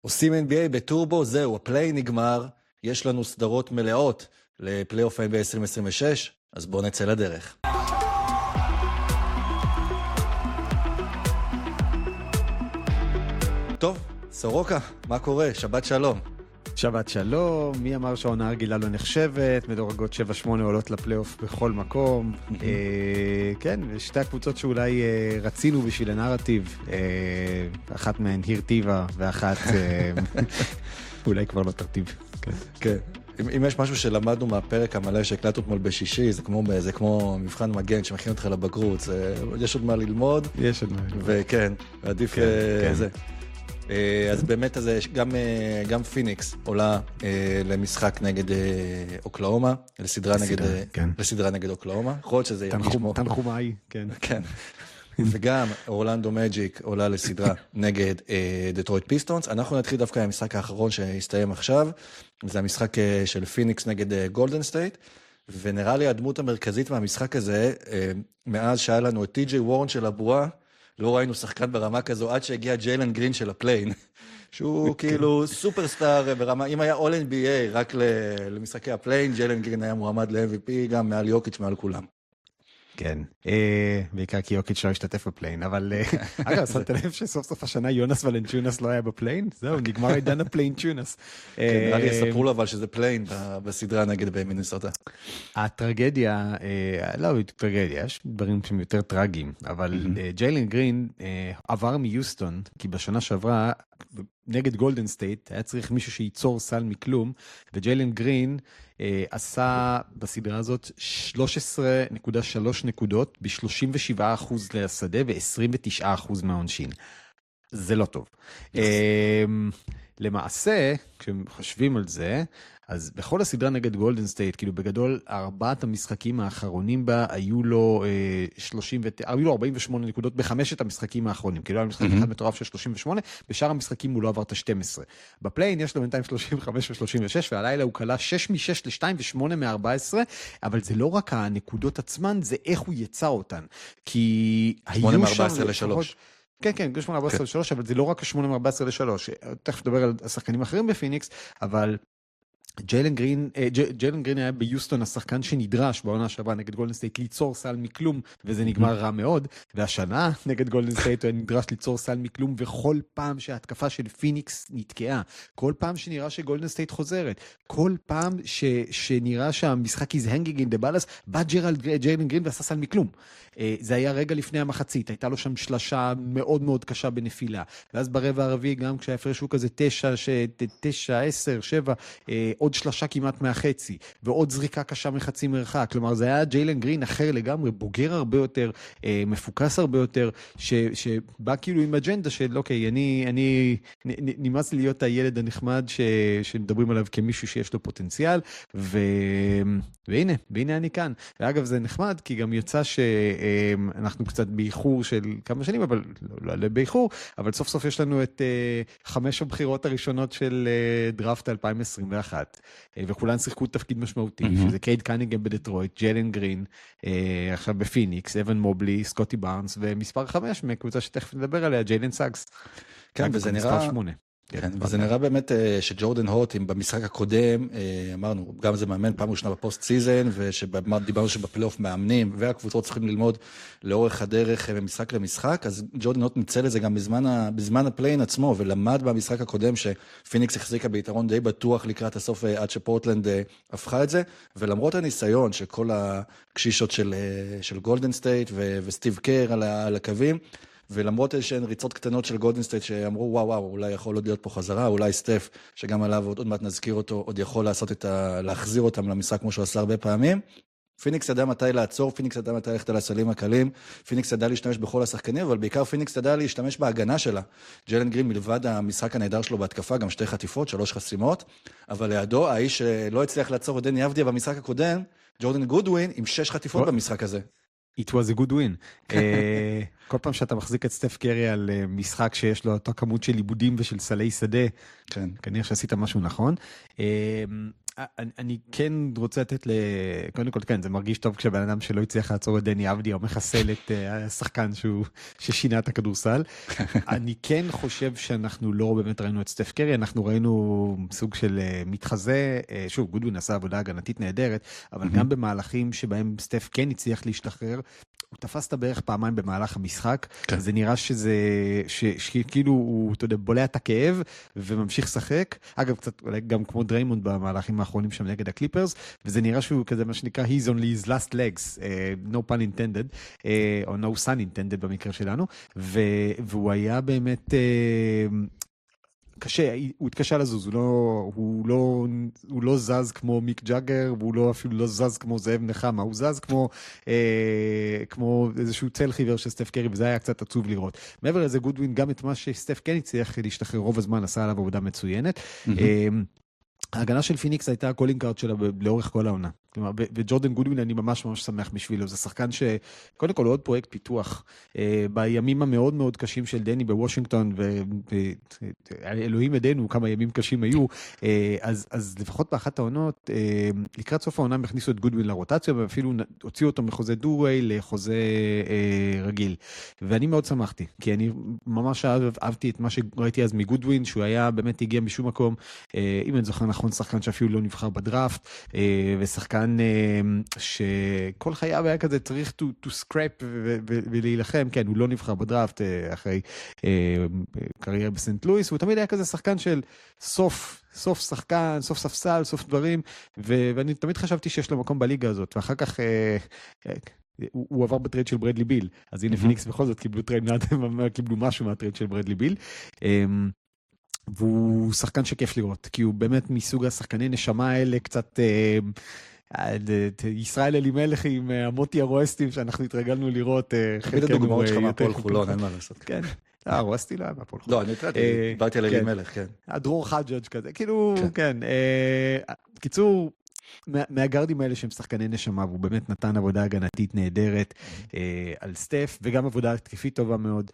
עושים NBA בטורבו, זהו, הפליי נגמר, יש לנו סדרות מלאות לפלייאוף NBA 2026, אז בואו נצא לדרך. טוב, סורוקה, מה קורה? שבת שלום. שבת שלום, מי אמר שהעונה הרגילה לא נחשבת, מדורגות 7-8 עולות לפלייאוף בכל מקום. כן, שתי הקבוצות שאולי רצינו בשביל הנרטיב, אחת מהן הרטיבה ואחת אולי כבר לא תרטיב. כן. אם יש משהו שלמדנו מהפרק המלא שהקלטנו אתמול בשישי, זה כמו מבחן מגן שמכין אותך לבגרות, יש עוד מה ללמוד. יש עוד מה ללמוד. וכן, עדיף זה. אז באמת גם פיניקס עולה למשחק נגד אוקלאומה, לסדרה נגד אוקלאומה. יכול להיות שזה ירגיש כמו... תנחומאי, כן. כן. וגם אורלנדו מג'יק עולה לסדרה נגד דטרויט פיסטונס. אנחנו נתחיל דווקא עם המשחק האחרון שהסתיים עכשיו, זה המשחק של פיניקס נגד גולדן סטייט, ונראה לי הדמות המרכזית מהמשחק הזה, מאז שהיה לנו את טי.ג'יי וורן של הבועה, לא ראינו שחקן ברמה כזו, עד שהגיע ג'יילן גרין של הפליין, שהוא כאילו סופרסטאר ברמה, אם היה All NBA רק למשחקי הפליין, ג'יילן גרין היה מועמד ל-MVP, גם מעל יוקיץ' מעל כולם. כן, בעיקר כי יוקיץ' לא השתתף בפליין, אבל אגב, שמת לב שסוף סוף השנה יונס ולנצ'ונס לא היה בפליין? זהו, נגמר עידן הפליין צ'ונס. כן, נראה לי יספרו לו אבל שזה פליין בסדרה נגד במינסוטה. הטרגדיה, לא, טרגדיה, יש דברים שהם יותר טרגיים, אבל ג'יילן גרין עבר מיוסטון, כי בשנה שעברה, נגד גולדן סטייט, היה צריך מישהו שייצור סל מכלום, וג'יילן גרין עשה בסדרה הזאת 13.3 נקודות, ב-37% לשדה ו-29% מהעונשין. זה לא טוב. למעשה, כשחושבים על זה, אז בכל הסדרה נגד גולדן סטייט, כאילו בגדול, 4 המשחקים האחרונים בה היו לו 48 נקודות בחמשת המשחקים האחרונים, כאילו היה משחק אחד מטורף של 38, בשאר המשחקים הוא לא עבר את ה-12. בפליין יש לו בינתיים 35 ו-36, והלילה הוא קלה 6 מ-6 ל-2 ו-8 מ-14, אבל זה לא רק הנקודות עצמן, זה איך הוא יצא אותן. כי 8 מ-14 ל-3. כן, כן, 8 מ-14 ל-3, אבל זה לא רק 8 מ-14 ל-3. תכף נדבר על השחקנים אחרים בפיניקס, אבל ג'יילן גרין היה ביוסטון השחקן שנדרש בעונה שעברה נגד גולדן סטייט ליצור סל מכלום, וזה נגמר רע מאוד, והשנה נגד גולדן סטייט הוא נדרש ליצור סל מכלום, וכל פעם שההתקפה של פיניקס נתקעה, כל פעם שנראה שגולדן סטייט חוזרת, כל פעם שנראה שהמשחק is hanging in the balance, בא ג'יילן גרין ועשה סל מכלום. זה היה רגע לפני המחצית, הייתה לו שם שלשה מאוד מאוד קשה בנפילה, ואז ברבע הרביעי גם כשההפרש הוא כזה 9, 10, 7, עוד שלשה כמעט מהחצי, ועוד זריקה קשה מחצי מרחק, כלומר זה היה ג'יילן גרין אחר לגמרי, בוגר הרבה יותר, מפוקס הרבה יותר, שבא כאילו עם אג'נדה של אוקיי, אני נמאס לי להיות הילד הנחמד שמדברים עליו כמישהו שיש לו פוטנציאל, והנה אני כאן. ואגב זה נחמד, כי גם יצא שאנחנו קצת באיחור של כמה שנים, אבל לא באיחור, אבל סוף סוף יש לנו את 5 הבחירות הראשונות של דראפט 2021, וכולן שיחקו תפקיד משמעותי, שזה קייד קנינגהם בדטרויט, ג'יילן גרין, עכשיו בפיניקס, אבן מובלי, סקוטי בארנס, ומספר 5 מקבוצה שתכף נדבר עליה, ג'יילן סאגס. כן, וזה נראה... כן, וזה נראה באמת שג'ורדן הוט, אם במשחק הקודם, אמרנו, גם זה מאמן פעם ראשונה בפוסט סיזן, ושדיברנו שבפלייאוף מאמנים, והקבוצות צריכים ללמוד לאורך הדרך ממשחק למשחק, אז ג'ורדן הוט ניצל את זה גם בזמן הפליין עצמו, ולמד במשחק הקודם שפיניקס החזיקה ביתרון די בטוח לקראת הסוף, עד שפורטלנד הפכה את זה, ולמרות הניסיון שכל הקשישות של גולדן סטייט וסטיב קר על הקווים, ולמרות שהן ריצות קטנות של גולדן סטייט שאמרו וואו, אולי יכול עוד להיות פה חזרה, אולי סטף, שגם עליו עוד מעט נזכיר אותו, עוד יכול להחזיר אותם למשחק כמו שהוא עשה הרבה פעמים. פיניקס ידע מתי לעצור, פיניקס ידע מתי ללכת על הסלים הקלים, פיניקס ידע להשתמש בכל השחקנים, אבל בעיקר פיניקס ידע להשתמש בהגנה שלה. ג'יילן גרין מלבד המשחק הנהדר שלו בהתקפה, גם 2 חטיפות, 3 חסימות, אבל לידו, האיש שלא הצליח לעצור את דני אבדיה במשחק הקודם, ג'ורדן גודווין עם 6 חטיפות במשחק הזה. It was a good win. כל פעם שאתה מחזיק את סטף קרי על משחק שיש לו אותה כמות של עיבודים ושל סלי שדה, כנראה שעשית משהו נכון. אני כן רוצה לתת קודם כל, כן, זה מרגיש טוב כשבן אדם שלא הצליח לעצור את דני אבדיה, או מחסל את השחקן ששינה את הכדורסל. אני כן חושב שאנחנו לא באמת ראינו את סטף קרי, אנחנו ראינו סוג של מתחזה, שוב, גודווין עשה עבודה הגנתית נהדרת, אבל גם במהלכים שבהם סטף כן הצליח להשתחרר, הוא תפס את בערך פעמיים במהלך המשחק, זה נראה שכאילו הוא, אתה יודע, בולע את הכאב וממשיך לשחק, אגב, קצת גם כמו דריימונד במהלכים האחרונים שם נגד הקליפרס, וזה נראה שהוא כזה מה שנקרא, he's only his last legs, no pun intended, או no sun intended במקרה שלנו, והוא היה באמת קשה, הוא התקשה לזוז, הוא לא זז כמו מיק ג'אגר, והוא אפילו לא זז כמו זאב נחמה, הוא זז כמו איזשהו צל חיוור של סטף קרי, וזה היה קצת עצוב לראות. מעבר לזה, גודווין, גם את מה שסטף כן הצליח להשתחרר רוב הזמן, עשה עליו עבודה מצוינת. ההגנה של פיניקס הייתה הקולינג קארד שלה לאורך כל העונה. וג'ורדן גודווין אני ממש ממש שמח בשבילו. זה שחקן שקודם כל הוא עוד פרויקט פיתוח. בימים המאוד מאוד קשים של דני בוושינגטון, ואלוהים ידינו כמה ימים קשים היו, אז לפחות באחת העונות, לקראת סוף העונה הם הכניסו את גודווין לרוטציה, ואפילו הוציאו אותו מחוזה דו-ווי לחוזה רגיל. ואני מאוד שמחתי, כי אני ממש אהבתי את מה שראיתי אז מגודווין, שהוא היה באמת הגיע משום מקום, אם אני זוכר נכון, שחקן שאפילו לא נבחר בדראפט, ושחקן שכל חייו היה כזה צריך to scrap ולהילחם, כן, הוא לא נבחר בדראפט אחרי קריירה בסנט לואיס, הוא תמיד היה כזה שחקן של סוף שחקן, סוף ספסל, סוף דברים, ואני תמיד חשבתי שיש לו מקום בליגה הזאת, ואחר כך הוא עבר בטרייד של ברדלי ביל, אז הנה פיניקס בכל זאת קיבלו משהו מהטרייד של ברדלי ביל, והוא שחקן שכיף לראות, כי הוא באמת מסוג השחקני נשמה האלה קצת ישראל אלימלך עם המוטי הרואסטים שאנחנו התרגלנו לראות. תמיד הדוגמאות שלך מהפועל חולון, אין מה לעשות. כן, הרואסטי לא היה מהפועל חולון. לא, אני התראיתי על אלימלך, כן. הדרור חג'אג' כזה, כאילו, כן. קיצור, מהגרדים האלה שהם שחקני נשמה, והוא באמת נתן עבודה הגנתית נהדרת על סטף, וגם עבודה התקפית טובה מאוד.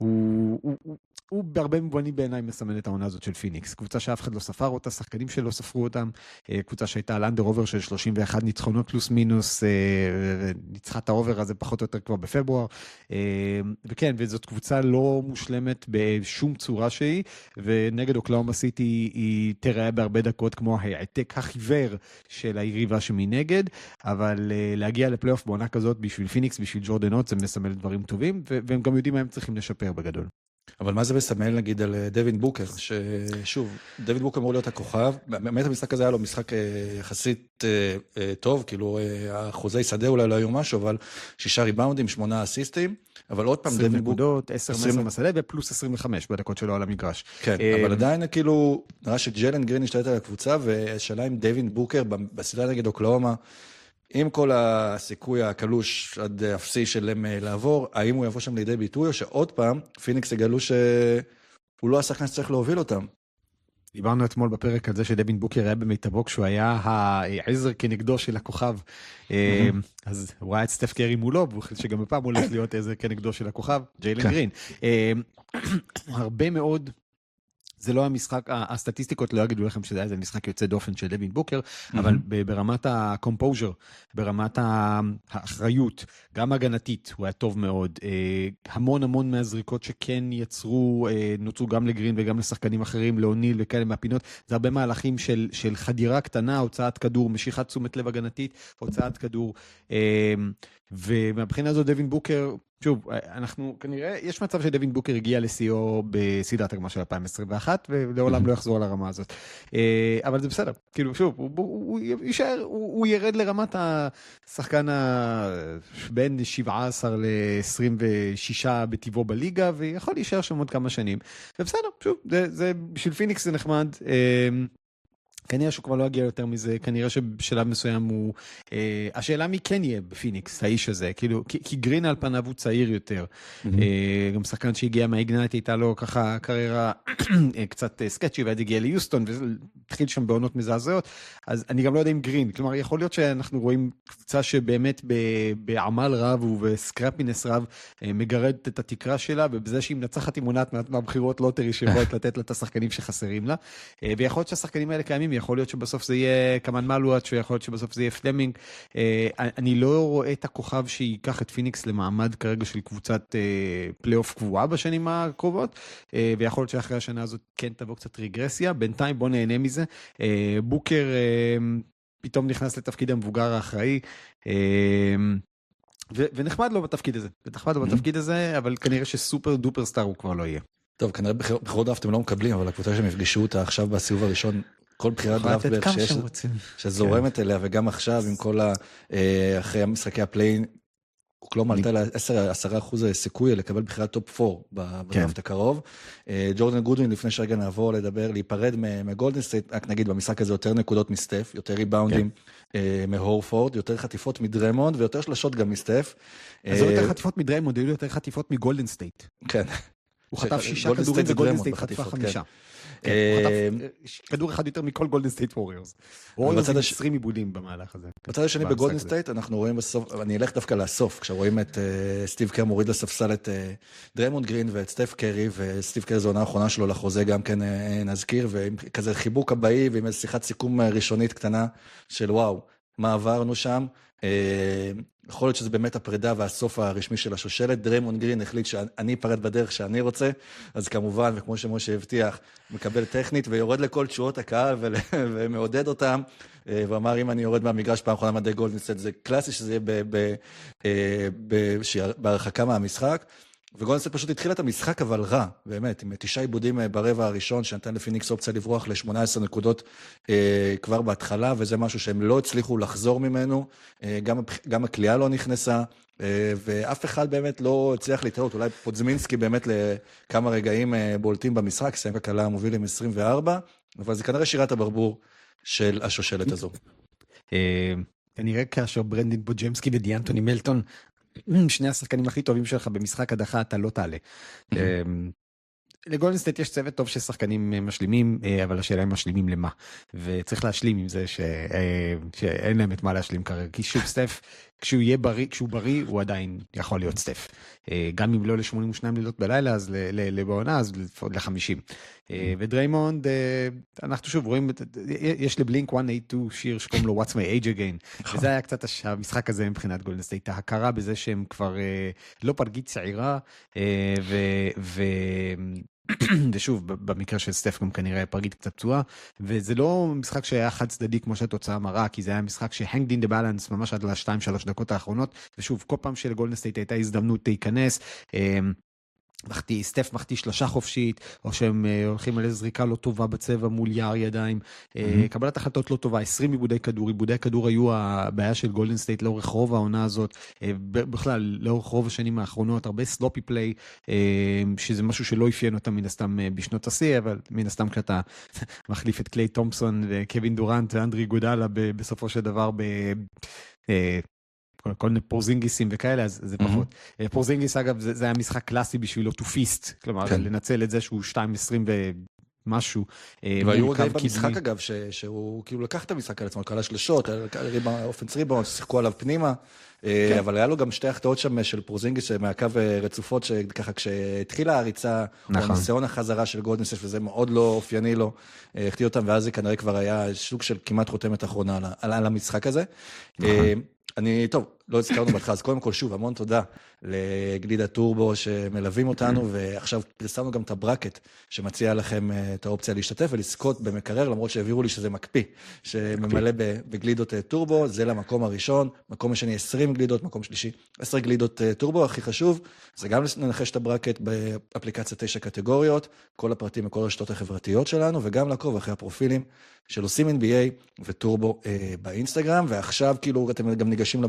הוא בהרבה מובנים בעיניי מסמן את העונה הזאת של פיניקס. קבוצה שאף אחד לא ספר אותה, שחקנים שלא ספרו אותם, קבוצה שהייתה על אנדר אובר של 31 ניצחונות פלוס מינוס, ניצחה את האובר הזה פחות או יותר כבר בפברואר, וכן, וזאת קבוצה לא מושלמת בשום צורה שהיא, ונגד אוקלאומה סיטי היא תראה בהרבה דקות כמו העתק החיוור של היריבה שמנגד, אבל להגיע לפלייאוף בעונה כזאת בשביל פיניקס, בשביל ג'ורדן הוט, זה מסמל דברים טובים, והם גם יודעים מה הם צריכים לשפר בגדול. אבל מה זה מסמל נגיד על דווין בוקר, ששוב, דווין בוקר אמור להיות הכוכב, באמת המשחק הזה היה לו משחק יחסית טוב, כאילו האחוזי שדה אולי לא היו משהו, אבל 6 ריבאונדים, 8 אסיסטים, אבל עוד פעם דווין בוקר... 10 מסדה ופלוס 25 בדקות שלו על המגרש. כן, אבל עדיין כאילו, נראה שג'לן גרין השתלט על הקבוצה, והשאלה עם דווין בוקר בסדרה נגד אוקלאומה, עם כל הסיכוי הקלוש עד אפסי שלהם לעבור, האם הוא יבוא שם לידי ביטוי, או שעוד פעם, פיניקס יגלו שהוא לא השחקן שצריך להוביל אותם. דיברנו אתמול בפרק על זה שדווין בוקר היה במיטבו, כשהוא היה העזר כנגדו של הכוכב, אז הוא ראה את סטף קרי מולו, והוא חושב שגם בפעם הולך להיות עזר כנגדו של הכוכב, ג'יילן גרין. הרבה מאוד... זה לא המשחק, הסטטיסטיקות לא יגידו לכם שזה היה משחק יוצא דופן של דווין בוקר, אבל ברמת הקומפוז'ר, ברמת האחריות, גם הגנתית, הוא היה טוב מאוד. המון מהזריקות שכן יצרו, נוצרו גם לגרין וגם לשחקנים אחרים, לאוניל וכאלה מהפינות, זה הרבה מהלכים של חדירה קטנה, הוצאת כדור, משיכת תשומת לב הגנתית, הוצאת כדור, ומבחינה זו דווין בוקר, שוב, אנחנו כנראה, יש מצב שדווין בוקר הגיע לסיוע בסדרת הגמר של 2021, ולעולם לא יחזור לרמה הזאת. אבל זה בסדר, כאילו, שוב, הוא יישאר, הוא ירד לרמת השחקן בין 17 ל-26 בטבעו בליגה, ויכול להישאר שם עוד כמה שנים. ובסדר, שוב, זה בשביל פיניקס זה נחמד, כנראה שהוא כבר לא יגיע יותר מזה, כנראה שבשלב מסוים הוא, השאלה מי כן יהיה בפיניקס, האיש הזה, כאילו, כי גרין על פניו הוא צעיר יותר, גם שחקן שהגיע מהאיגנייט, הייתה לו ככה קריירה קצת סקצ'י, ועד הגיע ליוסטון, והתחיל שם בעונות מזעזעות, אז אני גם לא יודע אם גרין, כלומר, יכול להיות שאנחנו רואים קבוצה שבאמת בעמל רב ובסקרפינס רב, מגרדת את התקרה שלה, ובזה שהיא מנצחת עם עונת מהבחירות לוטרי, שיכולת לתת לה את השחקנים שחסרים לה, ויכול להיות שהשחקנים האלה קיימים, יכול להיות שבסוף זה יהיה כמן מלואט, שיכול להיות שבסוף זה יהיה פלמינג. אני לא רואה את הכוכב שיקח את פיניקס למעמד כרגע של קבוצת פלייאוף קבועה בשנים הקרובות, ויכול להיות שאחרי השנה הזאת כן תבוא קצת רגרסיה. בינתיים בוא נהנה מזה. בוקר פתאום נכנס לתפקיד המבוגר האחראי, ונחמד לו בתפקיד הזה, אבל כנראה שסופר דופר סטאר הוא כבר לא יהיה. טוב, כנראה בחירות דראפט הם לא מקבלים, אבל הקבוצה שהם יפגשו אותה עכשיו בסיבוב הראשון, כל בחירת דראפט בערך שזורמת אליה, וגם עכשיו עם כל אחרי המשחקי הפליין, אוקלהומה עלתה ל10% סיכוי לקבל בחירת טופ 4 בדראפט הקרוב. ג'ורדן גודווין, לפני שרגע נעבור להיפרד מגולדן סטייט, רק נגיד במשחק הזה יותר נקודות מסטף, יותר ריבאונדים מהורפורד, יותר חטיפות מדרמונד, ויותר שלשות גם מסטף. אז יותר חטיפות מדרמונד, היו יותר חטיפות מגולדן סטייט. כן. הוא חטף 6 כדורים וגולדן סטייט חטפה 5. הוא חטף כדור אחד יותר מכל גולדן סטייט ווריורס. ווריורס עם 20 עיבודים במהלך הזה. בצד השני בגולדן סטייט אנחנו רואים בסוף, אני אלך דווקא לסוף, כשרואים את סטיב קר מוריד לספסל את דרמונד גרין ואת סטף קרי, וסטיב קר זו עונה האחרונה שלו לחוזה גם כן נזכיר, ועם כזה חיבוק הבאי ועם איזו שיחת סיכום ראשונית קטנה של וואו, מה עברנו שם. יכול להיות שזה באמת הפרידה והסוף הרשמי של השושלת. דרמונד גרין החליט שאני אפרד בדרך שאני רוצה, אז כמובן, וכמו שמשה הבטיח, מקבל טכנית ויורד לכל תשואות הקהל ומעודד אותם, ואמר אם אני יורד מהמגרש פעם אחרונה מדי גולדן סטייט, זה קלאסי שזה יהיה בהרחקה מהמשחק, וגולדן סטייט פשוט התחיל את המשחק אבל רע, באמת, עם 9 עיבודים ברבע הראשון, שנתן לפיניקס אופציה לברוח ל-18 נקודות כבר בהתחלה, וזה משהו שהם לא הצליחו לחזור ממנו, גם הקליעה לא נכנסה, ואף אחד באמת לא הצליח להתראות, אולי פודזמינסקי באמת לכמה רגעים בולטים במשחק, סיים הקלה המוביל עם 24, אבל זה כנראה שירת הברבור של השושלת הזו. כנראה כאשר ברנדין בוג'מסקי ודיאנטוני מלטון, שני השחקנים הכי טובים שלך במשחק הדחה, אתה לא תעלה. לגולדן סטייט יש צוות טוב של שחקנים משלימים, אבל השאלה הם משלימים למה. וצריך להשלים עם זה שאין להם את מה להשלים כרגע. כי שוב סטף, כשהוא בריא, הוא עדיין יכול להיות סטף. גם אם לא ל-82 לילות בלילה, אז לבעונה, אז ל-50. ודריימונד, אנחנו שוב רואים, יש לבלינק 182 שיר שקוראים לו What's My Age Again. וזה היה קצת המשחק הזה מבחינת גולדן סטייט. ההכרה בזה שהם כבר לא פרגית צעירה, ושוב, במקרה של סטף גם כנראה פרגית קצת פצועה, וזה לא משחק שהיה חד צדדי כמו שהתוצאה מראה, כי זה היה משחק ש-hanged in the balance ממש עד ל-2-3 דקות האחרונות, ושוב, כל פעם שלגולדן סטייט הייתה הזדמנות להיכנס, סטף מחטיא 3 חופשית, או שהם הולכים על זריקה לא טובה בצבע מול יער ידיים, קבלת החלטות לא טובה, 20 עיבודי כדור היו הבעיה של גולדן סטייט לאורך רוב העונה הזאת, בכלל לאורך רוב השנים האחרונות, הרבה סלופי פליי, שזה משהו שלא אפיין אותם מן הסתם בשנות השיא, אבל מן הסתם כשאתה מחליף את קליי תומפסון וקווין דורנט ואנדרי גודלה בסופו של דבר כל מיני פורזינגיסים וכאלה, אז זה פחות. פורזינגיס, אגב, זה היה משחק קלאסי בשבילו to feast, כלומר, לנצל את זה שהוא 2.20 ומשהו. והיו די במשחק, אגב, שהוא כאילו לקח את המשחק על עצמו, קלה שלשות, אופנס ריבאונד, שיחקו עליו פנימה, אבל היה לו גם 2 החטאות שם של פורזינגיס, מהקו רצופות, שככה כשהתחילה הריצה, או הניסיון החזרה של גולדן סטייט, וזה מאוד לא אופייני לו, החטיא אותם, ואז זה כנראה כבר היה סוג של כמעט חותמת אחרונה על המשחק הזה. טוב, לא הזכרנו בהתחלה, אז קודם כל שוב, המון תודה לגלידה טורבו שמלווים אותנו, ועכשיו פרסמנו גם את הברקט שמציע לכם את האופציה להשתתף ולזכות במקרר, למרות שהעבירו לי שזה מקפיא, שממלא בגלידות טורבו, זה למקום הראשון, מקום השני 20 גלידות, מקום שלישי 10 גלידות טורבו, הכי חשוב, זה גם לנחש את הברקט באפליקציה 9 קטגוריות, כל הפרטים וכל הרשתות החברתיות שלנו, וגם לעקוב אחרי הפרופילים של עושים NBA וטורבו באינסטגרם, ועכשיו כאילו אתם גם ניגשים לברקט,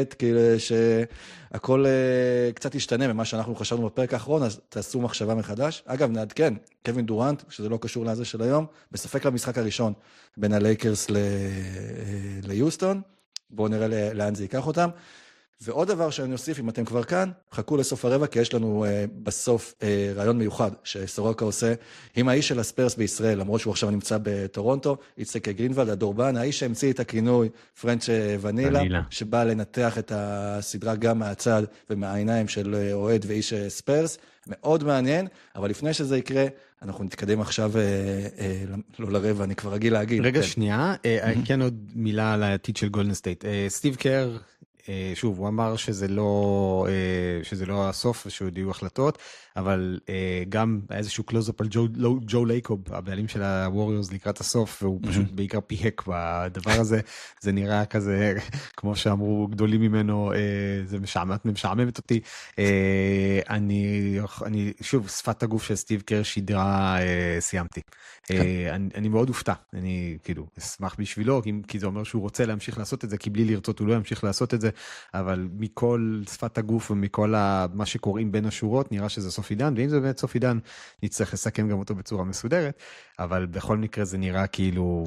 שקט, כאילו שהכל קצת ישתנה ממה שאנחנו חשבנו בפרק האחרון, אז תעשו מחשבה מחדש. אגב, נעדכן, קווין דורנט, שזה לא קשור לזה של היום, בספק למשחק הראשון בין הלייקרס ליוסטון, בואו נראה לאן זה ייקח אותם. ועוד דבר שאני אוסיף, אם אתם כבר כאן, חכו לסוף הרבע, כי יש לנו בסוף רעיון מיוחד שסורוקה עושה עם האיש של הספרס בישראל, למרות שהוא עכשיו נמצא בטורונטו, איציק גרינוולד, הדורבן, האיש שהמציא את הכינוי פרנץ' ונילה, שבא לנתח את הסדרה גם מהצד ומהעיניים של אוהד ואיש ספרס, מאוד מעניין, אבל לפני שזה יקרה, אנחנו נתקדם עכשיו לא לרבע, אני כבר רגיל להגיד. רגע שנייה, כן עוד מילה על העתיד של גולדן סטייט. סטיב קר, שוב, הוא אמר שזה לא הסוף ושהוא יהיו החלטות, אבל גם איזשהו קלוז-אפ על ג'ו לייקוב, הבעלים של הווריורס לקראת הסוף, והוא פשוט בעיקר פיהק בדבר הזה, זה נראה כזה, כמו שאמרו גדולים ממנו, זה משעממת אותי. אני שוב, שפת הגוף של סטיב קר שידרה, סיימתי. אני מאוד הופתע, אני כאילו אשמח בשבילו, כי זה אומר שהוא רוצה להמשיך לעשות את זה, כי בלי לרצות הוא לא ימשיך לעשות את זה, אבל מכל שפת הגוף ומכל מה שקוראים בין השורות, נראה שזה סוף עידן, ואם זה באמת סוף עידן, נצטרך לסכם גם אותו בצורה מסודרת, אבל בכל מקרה זה נראה כאילו,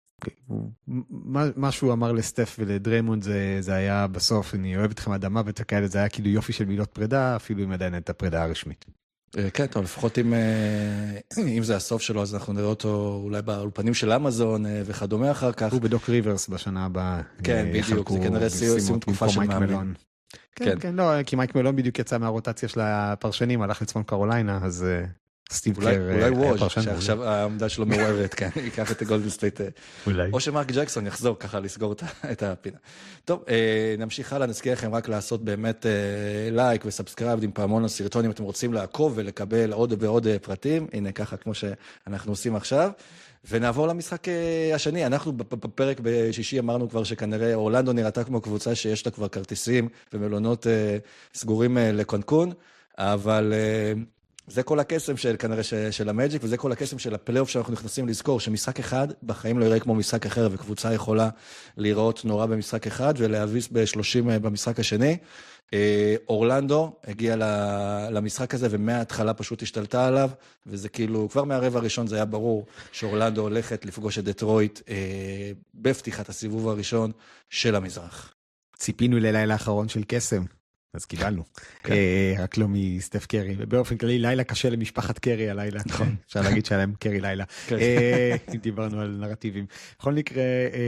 מה שהוא אמר לסטף ולדריימונד זה היה בסוף, אני אוהב אתכם אדמה וכאלה, זה היה כאילו יופי של מילות פרידה, אפילו אם עדיין את הפרידה הרשמית. כן, טוב, לפחות אם זה הסוף שלו, אז אנחנו נראה אותו אולי באולפנים של אמזון וכדומה אחר כך. הוא בדוק ריברס בשנה הבאה. כן, בדיוק, זה כנראה סיום תקופה של מאמין. כן, לא, כי מייק מלון בדיוק יצא מהרוטציה של הפרשנים, הלך לצפון קרוליינה, אז סטיב קר... אולי ווז' שעכשיו העמדה שלו מעורבת, כן, ייקח את הגולדן סטייט. או שמרק ג'קסון יחזור ככה לסגור את הפינה. טוב, נמשיך הלאה, נזכיר לכם רק לעשות באמת לייק וסאבסקרייב עם פעמון הסרטון, אם אתם רוצים לעקוב ולקבל עוד ועוד פרטים, הנה ככה כמו שאנחנו עושים עכשיו. ונעבור למשחק השני, אנחנו בפרק בשישי אמרנו כבר שכנראה אורלנדו נראתה כמו קבוצה שיש לה כבר כרטיסים ומלונות סגורים לקונקון, אבל זה כל הקסם של כנראה של המג'יק, וזה כל הקסם של הפלייאוף שאנחנו נכנסים לזכור, שמשחק אחד בחיים לא יראה כמו משחק אחר, וקבוצה יכולה לראות נורא במשחק אחד ולהביס ב-30 במשחק השני. אורלנדו הגיע למשחק הזה ומההתחלה פשוט השתלטה עליו, וזה כאילו, כבר מהרבע הראשון זה היה ברור שאורלנדו הולכת לפגוש את דטרויט בפתיחת הסיבוב הראשון של המזרח. ציפינו ללילה האחרון של קסם, אז קיבלנו, רק לא מסטף קרי, ובאופן כללי לילה קשה למשפחת קרי הלילה, אפשר להגיד שהיה להם קרי לילה, אם דיברנו על נרטיבים. בכל מקרה,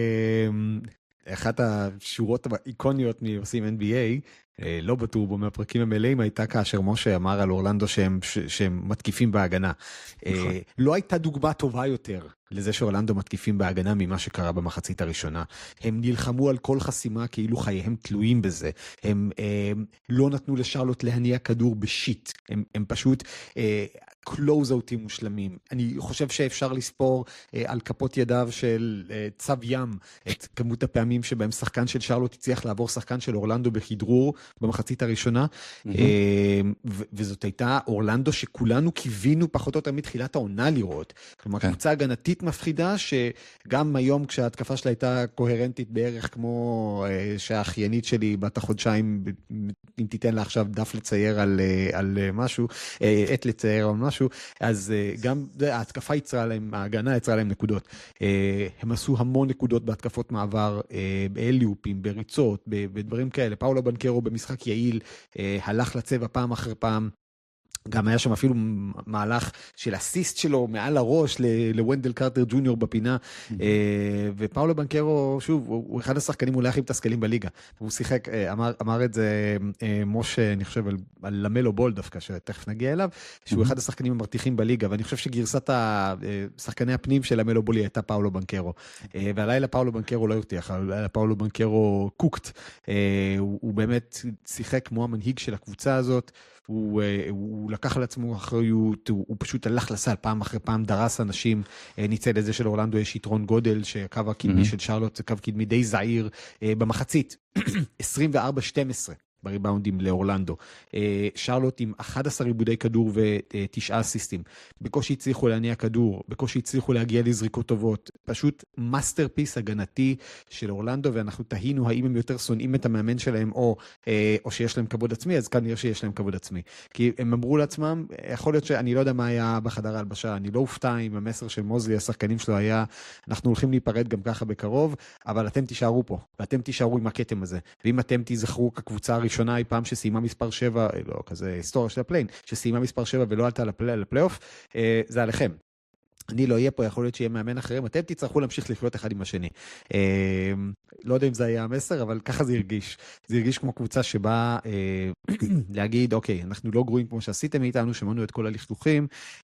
אחת השורות האיקוניות מעושים NBA, לא בטורבו מהפרקים המלאים, הייתה כאשר משה אמר על אורלנדו שהם מתקיפים בהגנה. לא הייתה דוגמה טובה יותר לזה שאורלנדו מתקיפים בהגנה ממה שקרה במחצית הראשונה. הם נלחמו על כל חסימה כאילו חייהם תלויים בזה. הם לא נתנו לשרלוט להניע כדור בשיט. הם פשוט קלוזאוטים מושלמים. אני חושב שאפשר לספור על כפות ידיו של צב ים את כמות הפעמים שבהם שחקן של שרלוט הצליח לעבור שחקן של אורלנדו בכדרור במחצית הראשונה, וזאת הייתה אורלנדו שכולנו קיווינו פחות או יותר מתחילת העונה לראות. כלומר, קבוצה הגנתית מפחידה, שגם היום כשההתקפה שלה הייתה קוהרנטית בערך כמו שהאחיינית שלי בת החודשיים, אם תיתן לה עכשיו דף לצייר על משהו, עת לצייר על משהו, אז גם ההתקפה יצרה להם, ההגנה יצרה להם נקודות. הם עשו המון נקודות בהתקפות מעבר, באליופים, בריצות, בדברים כאלה. פאולו בנקרו במשחק יעיל, הלך לצבע פעם אחר פעם, גם היה שם אפילו מהלך של אסיסט שלו מעל הראש לוונדל קרטר ג'וניור בפינה, ופאולו בנקרו, שוב, הוא אחד השחקנים אולי הכי מתסכלים בליגה, הוא שיחק, אמר את זה משה, אני חושב על למלו בול דווקא, שתכף נגיע אליו, שהוא אחד השחקנים המרתיחים בליגה, ואני חושב שגרסת השחקני הפנים של למלו בול הייתה פאולו בנקרו, והלילה פאולו בנקרו לא הרתיח, פאולו בנקרו קוקט, הוא באמת שיחק כמו המנהיג של הקבוצה הזאת, הוא לקח על עצמו אחריות, הוא פשוט הלך לסל פעם אחרי פעם, דרס אנשים, ניצל את זה של אורלנדו יש יתרון גודל, שקו הקדמי של שרלוט זה קו קדמי די זעיר, במחצית 24-12 בריבאונדים לאורלנדו. שרלוט עם 11 עיבודי כדור ו9 אסיסטים. בקושי הצליחו להניע כדור, בקושי הצליחו להגיע לזריקות טובות. פשוט מאסטרפיס הגנתי של אורלנדו, ואנחנו תהינו האם הם יותר שונאים את המאמן שלהם, או שיש להם כבוד עצמי, אז כנראה שיש להם כבוד עצמי. כי הם אמרו לעצמם, יכול להיות שאני לא יודע מה היה בחדר ההלבשה, אני לא אופתע עם המסר של מוזלי, השחקנים שלו היה, אנחנו הולכים להיפרד גם ככה בקרוב, אבל אתם תישארו פה, ואתם תישארו עם הקטם הזה. ואם אתם תזכרו כקבוצה הראשונה היא פעם שסיימה מספר 7, לא כזה היסטוריה של הפליין, שסיימה מספר 7 ולא עלתה לפלייאוף, זה עליכם. אני לא אהיה פה, יכול להיות שיהיה מאמן אחרים, אתם תצטרכו להמשיך לחיות אחד עם השני. לא יודע אם זה היה המסר, אבל ככה זה הרגיש. זה הרגיש כמו קבוצה שבאה להגיד, אוקיי, אנחנו לא גרועים כמו שעשיתם איתנו, שמענו את כל הלכלוכים,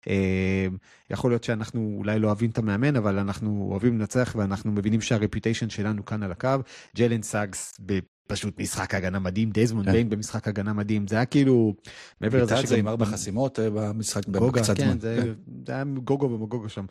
יכול להיות שאנחנו אולי לא אוהבים את המאמן, אבל אנחנו אוהבים לנצח, ואנחנו מבינים שהרפיוטיישן שלנו כאן על הקו, ג'לן סאגס פשוט משחק הגנה מדהים, דזמונד ביין במשחק הגנה מדהים, זה היה כאילו, מעבר לזה שגם עם 4 חסימות במשחק בקצת זמן. זה היה גוגו ומגוגו שם.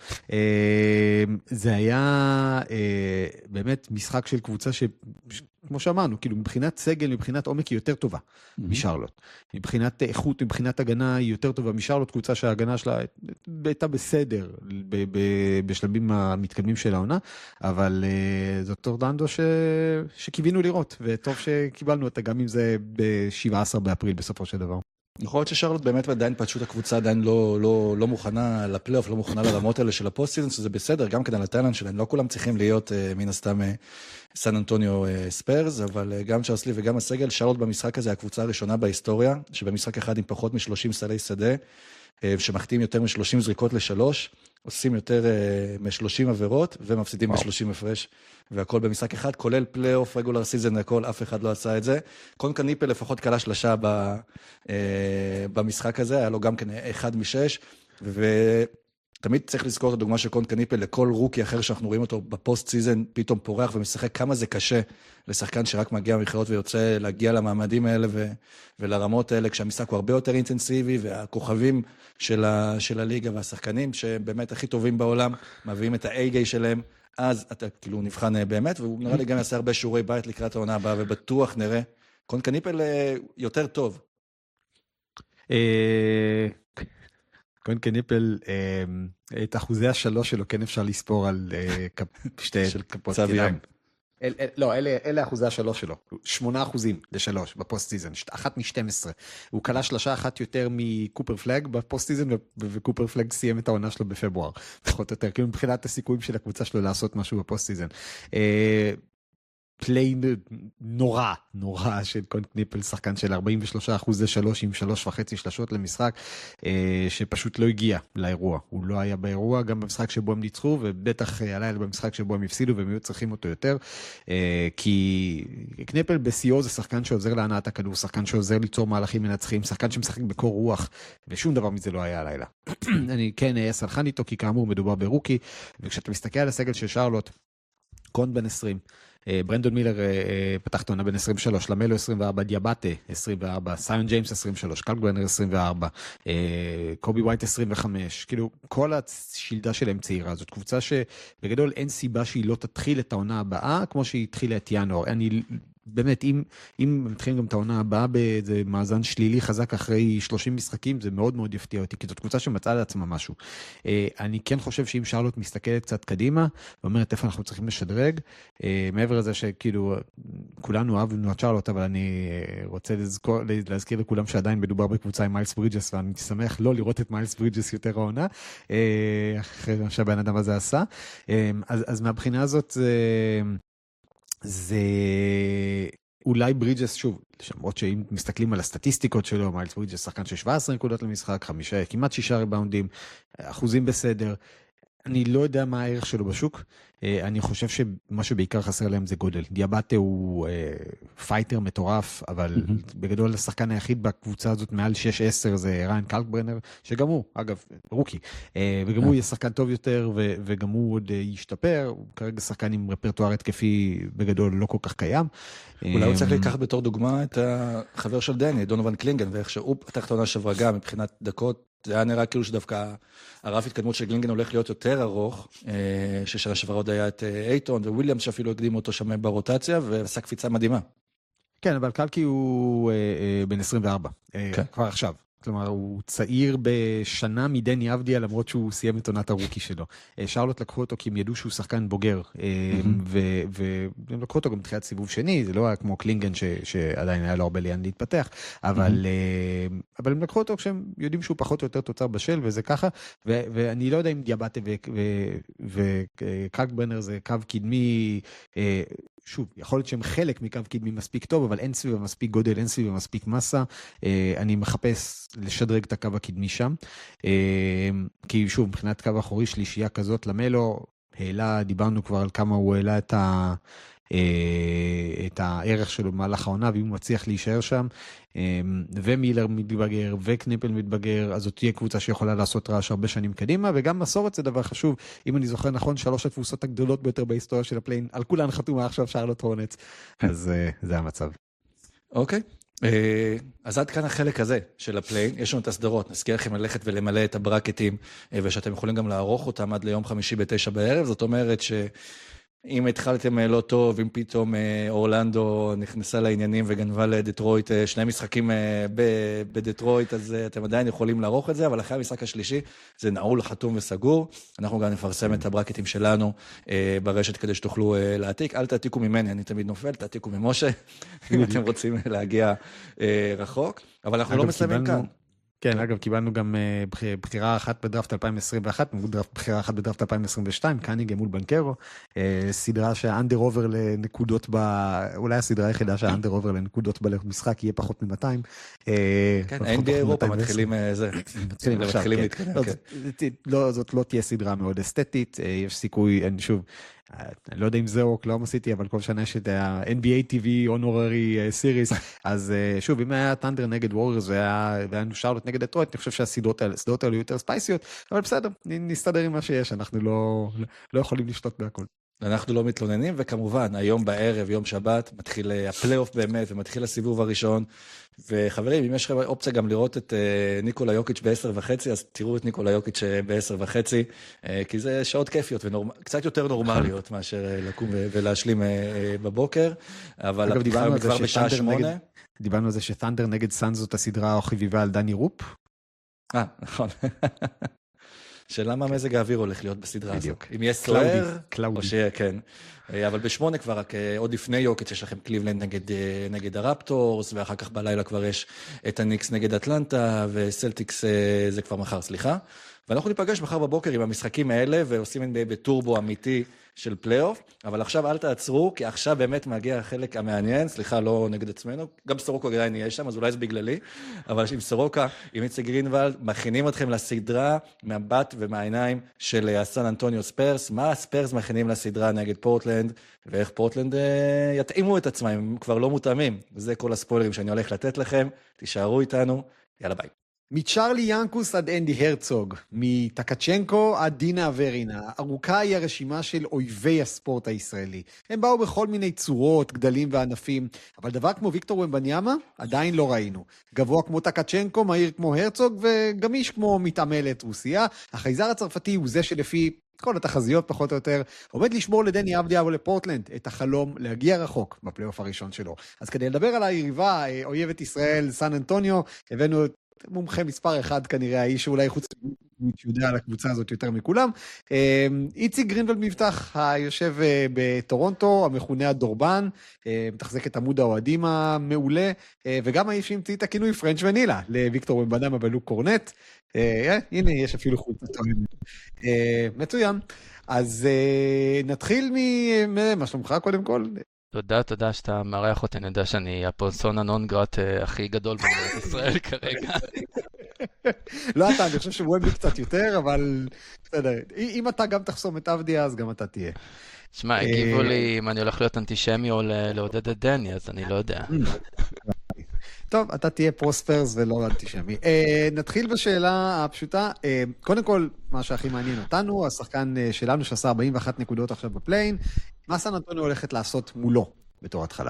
זה היה באמת משחק של קבוצה כמו שאמרנו, כאילו מבחינת סגל, מבחינת עומק היא יותר טובה משרלוט. מבחינת איכות, מבחינת הגנה היא יותר טובה משרלוט, קבוצה שההגנה שלה הייתה בסדר בשלבים המתקדמים של העונה, אבל זאת אורלנדו שקיווינו לראות, וטוב שקיבלנו אותה גם אם זה ב-17 באפריל בסופו של דבר. יכול להיות ששרלוט באמת עדיין פשוט הקבוצה עדיין לא מוכנה לפלייאוף, לא מוכנה לרמות האלה של הפוסט-סיזן, שזה בסדר, גם כדי לטלנט שלהם, לא כולם צריכים להיות מן הסתם סן אנטוניו ספרס, אבל גם צ'רסלי וגם הסגל, שרלוט במשחק הזה הקבוצה הראשונה בהיסטוריה, שבמשחק אחד עם פחות מ-30 סלי שדה, שמחתים יותר מ-30 זריקות ל3, עושים יותר מ-30 עבירות, ומפסידים ב-30 הפרש, והכל במשחק אחד, כולל פלייאוף, רגולר סיזן, הכל, אף אחד לא עשה את זה. קונקה ניפל לפחות קלה שלשה במשחק הזה, היה לו גם כן 1 מ-6, ותמיד צריך לזכור את הדוגמה של קונקה ניפל, לכל רוקי אחר שאנחנו רואים אותו בפוסט סיזן, פתאום פורח ומשחק, כמה זה קשה לשחקן שרק מגיע מבחירות ויוצא להגיע למעמדים האלה ולרמות האלה, כשהמשחק הוא הרבה יותר אינטנסיבי, והכוכבים של הליגה והשחקנים, שבאמת הכי טובים בעולם, מביאים את ה-A-Gay שלהם, אז אתה כאילו נבחן באמת, והוא נראה לי גם יעשה הרבה שיעורי בית לקראת העונה הבאה, ובטוח נראה, קונקה ניפל יותר טוב. קונקה ניפל, את אחוזי ה3 שלו כן אפשר לספור על שתי כפות כליים. לא, אלה אחוזי ה3 שלו, 8% ל3 בפוסט סיזן, 1 מ-12. הוא קלה שלושה אחת יותר מקופר פלאג בפוסט סיזן, וקופר פלאג סיים את העונה שלו בפברואר. פחות או יותר, כאילו מבחינת הסיכויים של הקבוצה שלו לעשות משהו בפוסט סיזן. פליי נורא של קונקה ניפל, שחקן של 43% ל3 עם 3.5 שלשות למשחק, שפשוט לא הגיע לאירוע. הוא לא היה באירוע, גם במשחק שבו הם ניצחו, ובטח הלילה במשחק שבו הם הפסידו, והם היו צריכים אותו יותר, כי ניפל בסיור זה שחקן שעוזר להנעת הכדור, שחקן שעוזר ליצור מהלכים מנצחים, שחקן שמשחק בקור רוח, ושום דבר מזה לא היה הלילה. אני כן אהיה סלחן איתו, כי כאמור מדובר ברוקי, וכשאתה מסתכל על הסגל של שרלוט, קונט בן 20, ברנדון מילר פתח את העונה בין 23, למלו 24, דיאבטה 24, סיון ג'יימס 23, קלגברנר 24, קובי ווייט 25, כאילו כל השילדה שלהם צעירה, זאת קבוצה שבגדול אין סיבה שהיא לא תתחיל את העונה הבאה, כמו שהיא התחילה את ינואר. אני באמת, אם מתחילים גם את העונה הבאה באיזה מאזן שלילי חזק אחרי 30 משחקים, זה מאוד מאוד יפתיע אותי, כי זאת קבוצה שמצאה לעצמה משהו. אני כן חושב שאם שרלוט מסתכלת קצת קדימה, ואומרת איפה אנחנו צריכים לשדרג, מעבר לזה שכאילו, כולנו אהבנו את שרלוט, אבל אני רוצה להזכיר לכולם שעדיין מדובר בקבוצה עם מיילס ברידג'ס, ואני שמח לא לראות את מיילס ברידג'ס יותר העונה, אחרי מה שהבן אדם הזה עשה. אז מהבחינה הזאת, זה אולי ברידג'ס, שוב, למרות שאם מסתכלים על הסטטיסטיקות שלו, מיילס ברידג'ס שחקן של 17 נקודות למשחק, כמעט 6 ריבאונדים, אחוזים בסדר, אני לא יודע מה הערך שלו בשוק, אני חושב שמה שבעיקר חסר להם זה גודל. דיאבטה הוא פייטר מטורף, אבל בגדול השחקן היחיד בקבוצה הזאת מעל 6-10 זה ריין קלגברנר, שגם הוא, אגב, רוקי, וגם הוא יהיה שחקן טוב יותר, וגם הוא עוד ישתפר, הוא כרגע שחקן עם רפרטואר התקפי בגדול לא כל כך קיים. אולי הוא צריך לקחת בתור דוגמה את החבר של דני, דונובן קלינגן, ואיך שהוא פתח את העונה שעברה גם מבחינת דקות, זה היה נראה כאילו שדווקא הרף התקדמות של גלינגן הולך להיות יותר ארוך, ששנה שעברה עוד היה את אייטון וויליאמס שאפילו הקדימו אותו שם ברוטציה, ועשה קפיצה מדהימה. כן, אבל קלקי הוא בן 24, כבר עכשיו. כלומר, הוא צעיר בשנה מדני אבדיה, למרות שהוא סיים את עונת הרוקי שלו. שרלוט לקחו אותו כי הם ידעו שהוא שחקן בוגר, והם לקחו אותו גם בתחילת סיבוב שני, זה לא היה כמו קלינגן שעדיין היה לו הרבה ליאן להתפתח, אבל הם לקחו אותו כשהם יודעים שהוא פחות או יותר תוצר בשל, וזה ככה, ואני לא יודע אם דיאבטה וקרקברנר זה קו קדמי, שוב, יכול להיות שהם חלק מקו קדמי מספיק טוב, אבל אין סביבה מספיק גודל, אין סביבה מספיק מסה. אני מחפש לשדרג את הקו הקדמי שם. כי שוב, מבחינת קו האחורי שלישייה כזאת, למלו, דיברנו כבר על כמה הוא העלה את הערך שלו במהלך העונה, ואם הוא מצליח להישאר שם, ומילר מתבגר, וקניפל מתבגר, אז זאת תהיה קבוצה שיכולה לעשות רעש הרבה שנים קדימה, וגם מסורת זה דבר חשוב. אם אני זוכר נכון, 3 התבוסות הגדולות ביותר בהיסטוריה של הפליין, על כולן חתומה עכשיו שרלוט הורנטס, אז זה המצב. אוקיי. אז עד כאן החלק הזה של הפליין, יש לנו את הסדרות, נזכיר לכם ללכת ולמלא את הברקטים, ושאתם יכולים גם לערוך אותם עד ליום חמישי ב-9 בערב, זאת אומרת אם התחלתם לא טוב, אם פתאום אורלנדו נכנסה לעניינים וגנבה לדטרויט 2 משחקים בדטרויט, אז אתם עדיין יכולים לערוך את זה, אבל אחרי המשחק השלישי זה נעול, חתום וסגור. אנחנו גם נפרסם את הברקטים שלנו ברשת כדי שתוכלו להעתיק. אל תעתיקו ממני, אני תמיד נופל, תעתיקו ממשה, אם אתם רוצים להגיע רחוק. אבל אנחנו לא מסיימים כאן. כן, אגב, קיבלנו גם בחירה אחת בדראפט 2021, בחירה אחת בדראפט 2022, קניגה מול בנקרו, סדרה שהאנדר אובר לנקודות אולי הסדרה היחידה שהאנדר אובר לנקודות במשחק יהיה פחות מ-200. כן, אין באירופה מתחילים זה. מתחילים להתקדם. זאת לא תהיה סדרה מאוד אסתטית, יש סיכוי, שוב, אני לא יודע אם זה או לא עשיתי, אבל כל שנה יש את ה-NBA TV Honorary Series, אז שוב, אם היה טנדר נגד ווריירס והיה שרלוט נגד דטרויט, אני חושב שהסדרות האלה יותר ספייסיות, אבל בסדר, נסתדר עם מה שיש, אנחנו לא יכולים לשתות בהכל. אנחנו לא מתלוננים, וכמובן, היום בערב, יום שבת, מתחיל הפלייאוף באמת, ומתחיל הסיבוב הראשון, וחברים, אם יש לכם אופציה גם לראות את ניקולה יוקיץ' ב-10:30, אז תראו את ניקולה יוקיץ' ב-10:30, כי זה שעות כיפיות, וקצת יותר נורמליות, מאשר לקום ולהשלים בבוקר, אבל הפתיחה כבר בשעה 8. דיברנו על זה שת'נדר נגד סאנז זאת הסדרה החביבה על דני רופ. נכון. שאלה מה מזג האוויר הולך להיות בסדרה הזאת. אם יהיה סוער, או שיהיה, כן. אבל ב-8 כבר, רק עוד לפני יוקיץ' יש לכם קליבלנד נגד הרפטורס, ואחר כך בלילה כבר יש את הניקס נגד אטלנטה, וסלטיקס זה כבר מחר, סליחה. ואנחנו ניפגש מחר בבוקר עם המשחקים האלה, ועושים NBA בטורבו אמיתי של פלייאוף, אבל עכשיו אל תעצרו, כי עכשיו באמת מגיע החלק המעניין, סליחה, לא נגד עצמנו, גם סורוקה גריין נהיה שם, אז אולי זה בגללי, אבל עם סורוקה, עם איצי גרינוולד, מכינים אתכם לסדרה מהבת ומהעיניים של הסן אנטוניו ספרס, מה הספרס מכינים לסדרה נגד פורטלנד, ואיך פורטלנד יתאימו את עצמם, הם כבר לא מותאמים, וזה כל הספוילרים שאני הולך לתת לכם, תישארו איתנו, יאללה ביי. מצ'רלי ינקוס עד אנדי הרצוג, מטקצ'נקו עד דינה אברינה, ארוכה היא הרשימה של אויבי הספורט הישראלי. הם באו בכל מיני צורות, גדלים וענפים, אבל דבר כמו ויקטור ומבניאמה עדיין לא ראינו. גבוה כמו טקצ'נקו, מהיר כמו הרצוג וגמיש כמו מתעמלת רוסיה. החייזר הצרפתי הוא זה שלפי כל התחזיות פחות או יותר עומד לשמור לדני אבדיה או לפורטלנד את החלום להגיע רחוק בפלייאוף הראשון שלו. אז כדי לדבר על היריבה, אויבת ישראל, סן אנטוניו, הבאנו מומחה מספר אחד כנראה, האיש שאולי חוץ שיודע על הקבוצה הזאת יותר מכולם. איציק גרינוולד מבטח, היושב בטורונטו, המכונה הדורבן, מתחזק את עמוד האוהדים המעולה, וגם האיש שהמציא את הכינוי פרנץ' ונילה, לוויקטור ומבניאמה ולוק קורנט. הנה, יש אפילו חולצה טועמת. מצוין. אז נתחיל מה שלומך קודם כל? תודה שאתה מארח אותי, אני יודע שאני הפרסונה נון גרט הכי גדול במדינת ישראל כרגע. לא אתה, אני חושב שוומבי קצת יותר, אבל בסדר, אם אתה גם תחסום את אבדיה, אז גם אתה תהיה. שמע, הגיבו לי אם אני הולך להיות אנטישמי או לעודד את דני, אז אני לא יודע. טוב, אתה תהיה פרוספרס ולא אנטישמי. נתחיל בשאלה הפשוטה. קודם כל, מה שהכי מעניין אותנו, השחקן שלנו שעשה 41 נקודות עכשיו בפליין, מה סן אנטוניו הולכת לעשות מולו בתור התחלה?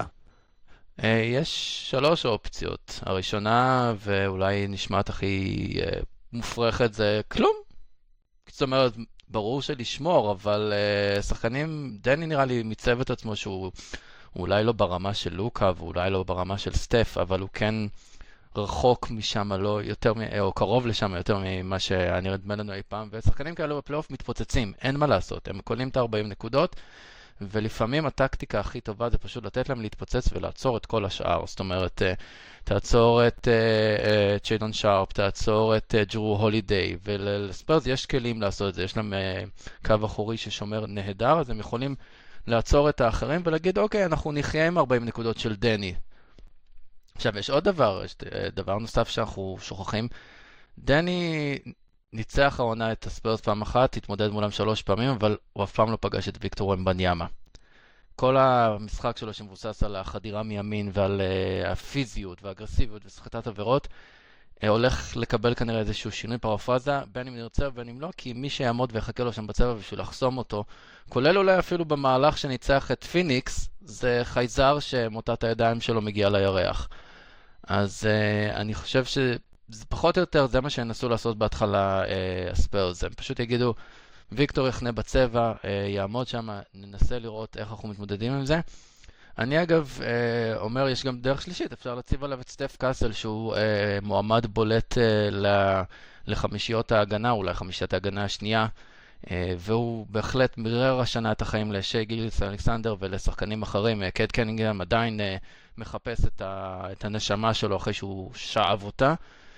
יש 3 אופציות. הראשונה, ואולי נשמעת הכי מופרכת, זה כלום. זאת אומרת, ברור שלשמור, אבל שחקנים, דני נראה לי מצב את עצמו שהוא הוא אולי לא ברמה של לוקה, ואולי לא ברמה של סטף, אבל הוא כן רחוק משם, לא יותר, או קרוב לשם יותר ממה שהיה נדמה לנו אי פעם, ושחקנים כאלו בפלייאוף מתפוצצים, אין מה לעשות, הם קולים את 40 נקודות, ולפעמים הטקטיקה הכי טובה זה פשוט לתת להם להתפוצץ ולעצור את כל השאר. זאת אומרת, תעצור את צ'יידון שרפ, תעצור את ג'רו הולידיי, ולספרס יש כלים לעשות את זה. יש להם קו אחורי ששומר נהדר, אז הם יכולים לעצור את האחרים ולהגיד, אוקיי, אנחנו נחיה עם 40 נקודות של דני. עכשיו, יש עוד דבר, יש דבר נוסף שאנחנו שוכחים. דני ניצח העונה את הספרס פעם אחת, התמודד מולם 3 פעמים, אבל הוא אף פעם לא פגש את ויקטור ומבניאמה. כל המשחק שלו שמבוסס על החדירה מימין ועל הפיזיות והאגרסיביות וסחיטת עבירות, הולך לקבל כנראה איזשהו שינוי פרפרזה, בין אם נרצה ובין אם לא, כי מי שיעמוד ויחכה לו שם בצבע בשביל לחסום אותו, כולל אולי אפילו במהלך שניצח את פיניקס, זה חייזר שמוטת הידיים שלו מגיע לירח. אז אני חושב שזה פחות או יותר, זה מה שינסו לעשות בהתחלה הספרס. הם פשוט יגידו, ויקטור יחנה בצבע, יעמוד שם, ננסה לראות איך אנחנו מתמודדים עם זה. אני אגב אומר, יש גם דרך שלישית, אפשר להציב עליו את סטף קאסל, שהוא מועמד בולט לחמישיות ההגנה, אולי חמישיית ההגנה השנייה, והוא בהחלט מרר השנה את החיים לשי גיליס אלכסנדר ולשחקנים אחרים. קד קנינגהם עדיין מחפש את הנשמה שלו אחרי שהוא שאב אותה.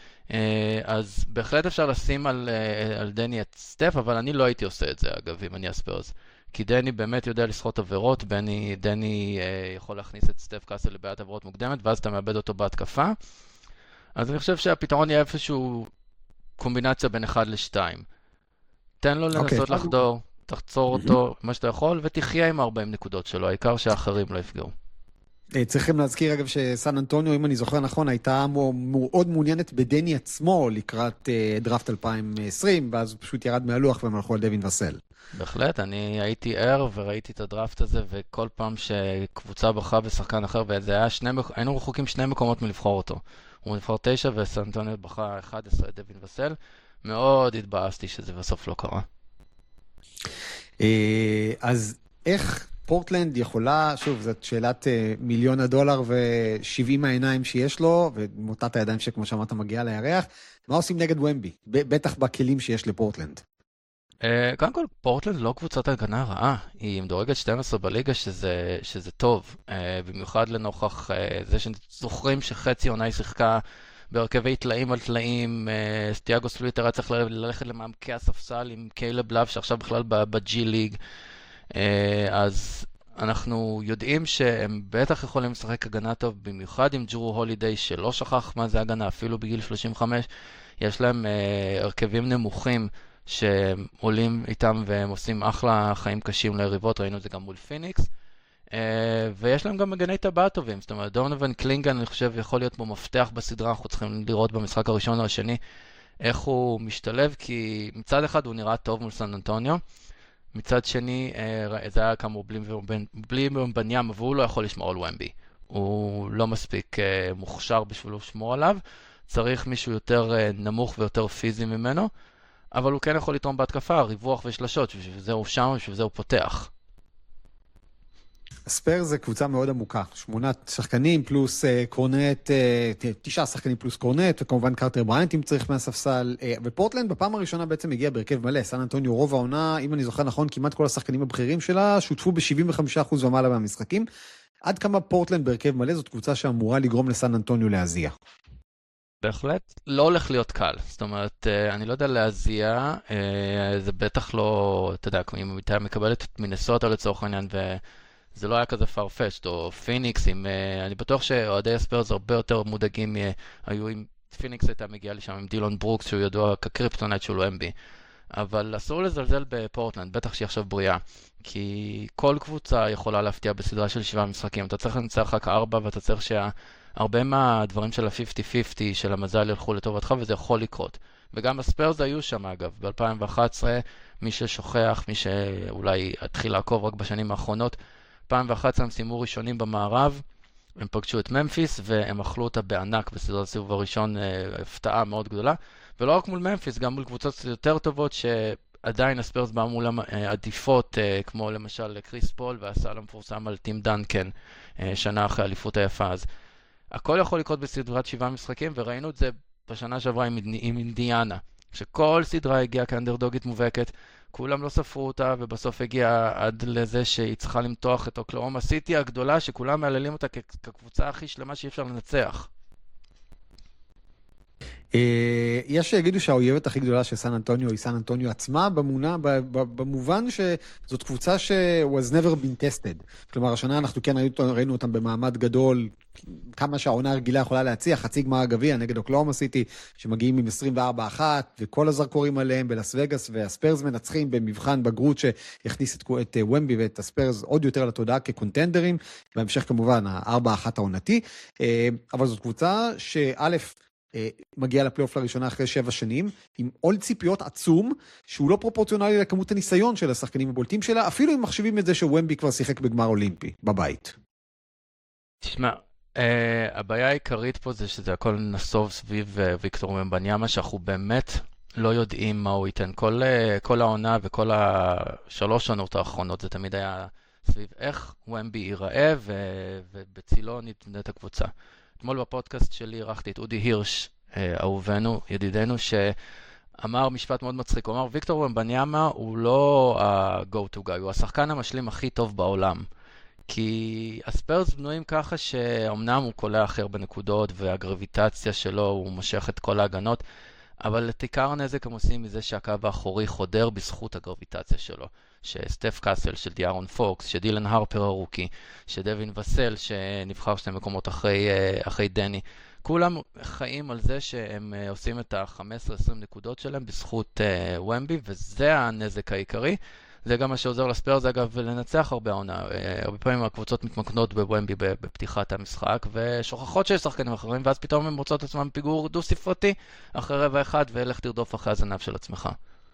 אז בהחלט אפשר לשים על דני את סטף, אבל אני לא הייתי עושה את זה אגב, אם אני הספרס. כי דני באמת יודע לשחות עבירות, דני יכול להכניס את סטף קאסל לבעיית עבירות מוקדמת, ואז אתה מאבד אותו בהתקפה. אז אני חושב שהפתרון יהיה איפשהו קומבינציה בין 1 ל-2. תן לו לנסות לחדור, תחצור אותו, מה שאתה יכול, ותחיה עם 40 נקודות שלו, העיקר שאחרים לא יפגעו. צריכים להזכיר אגב שסן אנטוניו, אם אני זוכר נכון, הייתה מאוד מעוניינת בדני עצמו לקראת דראפט 2020, ואז הוא פשוט ירד מהלוח והם הלכו על דווין וסל. בהחלט, אני הייתי ער וראיתי את הדראפט הזה, וכל פעם שקבוצה בחרה בשחקן אחר, וזה היה היינו רחוקים 2 מקומות מלבחור אותו. הוא נבחר 9 וסן אנטוניו בחרה 11 את דווין וסל. מאוד התבאסתי שזה בסוף לא קרה. אז איך פורטלנד יכולה, שוב, זאת שאלת $1,000,000 ו70 העיניים שיש לו, ומוטת הידיים שכמו שאמרת מגיעה לירח, מה עושים נגד ומבי? בטח בכלים שיש לפורטלנד. קודם כל, פורטלנד לא קבוצת הגנה רעה, היא מדורגת 12 בליגה שזה טוב, במיוחד לנוכח זה שזוכרים שחצי עונה היא שיחקה בהרכבי תלאים על תלאים, תיאגו ספליטר היה צריך ללכת למעמקי הספסל עם קיילב לאב שעכשיו בכלל בג'י ליג, אז אנחנו יודעים שהם בטח יכולים לשחק הגנה טוב, במיוחד עם ג'רו הולידיי שלא שכח מה זה הגנה, אפילו בגיל 35, יש להם הרכבים נמוכים שעולים איתם והם עושים אחלה חיים קשים ליריבות, ראינו את זה גם מול פיניקס, ויש להם גם מגני טבעת טובים, זאת אומרת דונוון קלינגן אני חושב יכול להיות בו מפתח בסדרה, אנחנו צריכים לראות במשחק הראשון או השני איך הוא משתלב, כי מצד אחד הוא נראה טוב מול סן אנטוניו, מצד שני זה היה כאמור בלי מבניאמה, והוא לא יכול לשמור על ומבי, הוא לא מספיק מוכשר בשביל לשמור עליו, צריך מישהו יותר נמוך ויותר פיזי ממנו, אבל הוא כן יכול לתרום בהתקפה, ריווח ושלשות, וזה הוא שם, וזה הוא פותח. הספר זה קבוצה מאוד עמוקה, 8 שחקנים פלוס קורנט, 9 שחקנים פלוס קורנט, וכמובן קרטר בריינט אם צריך מהספסל, ופורטלנד בפעם הראשונה בעצם הגיע בהרכב מלא, סן אנטוניו רוב העונה, אם אני זוכר נכון, כמעט כל השחקנים הבכירים שלה שותפו ב-75% ומעלה מהמשחקים, עד כמה פורטלנד בהרכב מלא, זאת קבוצה שאמורה לגרום לסן אנטוניו להזיע. בהחלט לא הולך להיות קל, זאת אומרת, אני לא יודע להזיע, זה בטח לא, אתה יודע, אם אתה מקבלת את מינסוטה לצורך העניין, וזה לא היה כזה farfetched, או פיניקס, אני בטוח שאוהדי הספרס הרבה יותר מודאגים, היו עם פיניקס הייתה מגיעה לשם עם דילון ברוקס, שהוא ידוע כקריפטונייט של ומבי, אבל אסור לזלזל בפורטלנד, בטח שהיא עכשיו בריאה, כי כל קבוצה יכולה להפתיע בסדרה של 7 משחקים, אתה צריך לנצח רק 4, ואתה צריך הרבה מהדברים של ה-50-50 של המזל ילכו לטובתך, וזה יכול לקרות. וגם הספרס היו שם אגב, ב-2011, מי ששוכח, מי שאולי התחיל לעקוב רק בשנים האחרונות, 2011 הם סיימו ראשונים במערב, הם פגשו את ממפיס, והם אכלו אותה בענק בסדרת הסיבוב הראשון, הפתעה מאוד גדולה, ולא רק מול ממפיס, גם מול קבוצות יותר טובות, עדיין הספרס בא מול עדיפות, כמו למשל קריס פול והסל המפורסם על טים דנקן, שנה אחרי האליפות היפה. אז הכל יכול לקרות בסדרת 7 משחקים, וראינו את זה בשנה שעברה עם אינדיאנה, שכל סדרה הגיעה כאנדרדוגית מובהקת, כולם לא ספרו אותה, ובסוף הגיעה עד לזה שהיא צריכה למתוח את אוקלהומה סיטי הגדולה, שכולם מעללים אותה כקבוצה הכי שלמה שאי אפשר לנצח. יש שיגידו שהאויבת הכי גדולה של סן אנטוניו היא סן אנטוניו עצמה, במובן שזאת קבוצה was never been tested. כלומר, השנה אנחנו כן ראינו אותם במעמד גדול, כמה שהעונה הרגילה יכולה להציע, חצי גמר הגביע נגד אוקלהומה סיטי, שמגיעים עם 24-1, וכל הזרקורים עליהם בלאס וגאס, והספרס מנצחים במבחן בגרות שהכניס את ומבי ואת הספרס עוד יותר לתודעה כקונטנדרים, בהמשך כמובן ה-4-1 העונתי, אבל זאת קבוצה שא' מגיע לפלייאוף לראשונה אחרי 7 שנים, עם עול ציפיות עצום, שהוא לא פרופורציונלי לכמות הניסיון של השחקנים הבולטים שלה, אפילו אם מחשיבים את זה שוומבי כבר שיחק בגמר אולימפי, בבית. תשמע, הבעיה העיקרית פה זה שזה הכל נסוב סביב ויקטור ומבניאמה, שאנחנו באמת לא יודעים מה הוא ייתן. כל העונה וכל 3 עונות האחרונות, זה תמיד היה סביב איך וומבי ייראה, ובצילו נתמדת הקבוצה. אתמול בפודקאסט שלי ערכתי את אודי הירש, אהובנו, ידידנו, שאמר משפט מאוד מצחיק. הוא אמר, ויקטור ומבניאמה הוא לא ה-go to guy, הוא השחקן המשלים הכי טוב בעולם. כי הספרס בנויים ככה שאומנם הוא קולע הכי הרבה נקודות, והגרביטציה שלו, הוא מושך את כל ההגנות, אבל את עיקר הנזק הם עושים מזה שהקו האחורי חודר בזכות הגרביטציה שלו. שסטף קאסל, של דיארון פוקס, שדילן הרפר הרוקי, שדווין וסל, שנבחר 2 מקומות אחרי דני. כולם חיים על זה שהם עושים את ה-15-20 נקודות שלהם בזכות ומבי, וזה הנזק העיקרי. זה גם מה שעוזר לספרס, אגב, לנצח הרבה העונה. הרבה פעמים הקבוצות מתמקנות בוומבי בפתיחת המשחק, ושוכחות שיש שחקנים אחרים, ואז פתאום הם מוצאות עצמם פיגור דו-ספרתי אחרי רבע אחד, ולך תרדוף אחרי הזנב של עצמך.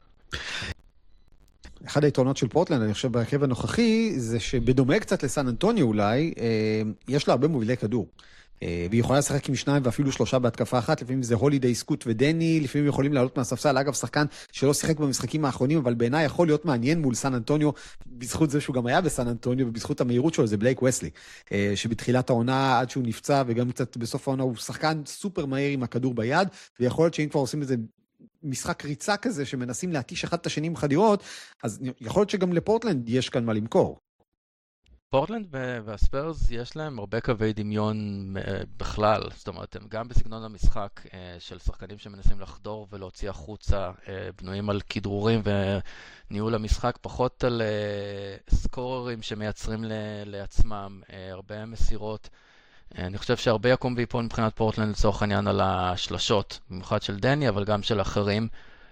אחד היתרונות של פורטלנד, אני חושב, בהרכב הנוכחי, זה שבדומה קצת לסן אנטוניו אולי, יש לה הרבה מובילי כדור. והיא יכולה לשחק עם 2 ואפילו 3 בהתקפה אחת, לפעמים זה הולידיי, סקוט ודני, לפעמים יכולים לעלות מהספסל. אגב, שחקן שלא שיחק במשחקים האחרונים, אבל בעיניי יכול להיות מעניין מול סן אנטוניו, בזכות זה שהוא גם היה בסן אנטוניו, ובזכות המהירות שלו, זה בלייק וסלי, שבתחילת העונה, עד שהוא נפצע, וגם קצת בסוף העונה, הוא שחקן סופר מהיר עם הכדור ביד, ויכול להיות שאם כבר עושים איזה משחק ריצה כזה, שמנסים להתיש אחד את השני עם חדירות, אז יכול להיות שגם לפורטלנד יש כאן מה למכור. פורטלנד והספרס יש להם הרבה קווי דמיון בכלל, זאת אומרת, הם גם בסגנון המשחק של שחקנים שמנסים לחדור ולהוציא החוצה, בנויים על כדרורים וניהול המשחק, פחות על סקוררים שמייצרים לעצמם, הרבה מסירות. אני חושב שהרבה יקום ויפול מבחינת פורטלנד לצורך העניין על השלשות, במיוחד של דני, אבל גם של אחרים.